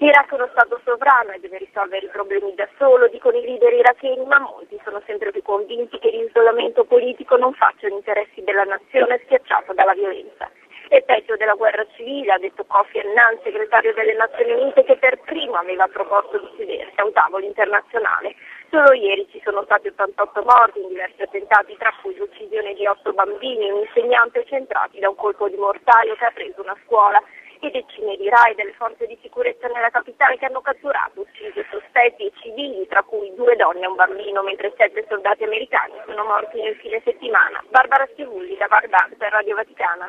L'Iraq è uno Stato sovrano e deve risolvere i problemi da solo, dicono i leader iracheni, ma molti sono sempre più convinti che l'isolamento politico non faccia gli interessi della nazione schiacciata dalla violenza. È peggio della guerra civile, ha detto Kofi Annan, segretario delle Nazioni Unite, che per primo aveva proposto di sedersi a un tavolo internazionale. Solo ieri ci sono stati 88 morti in diversi attentati, tra cui l'uccisione di 8 bambini e un insegnante centrati da un colpo di mortaio che ha preso una scuola, e decine di raid delle forze di sicurezza nella capitale che hanno catturato, ucciso sospetti e civili, tra cui 2 donne e un bambino, mentre 7 soldati americani sono morti nel fine settimana. Barbara Stivulli da Baghdad per Radio Vaticana.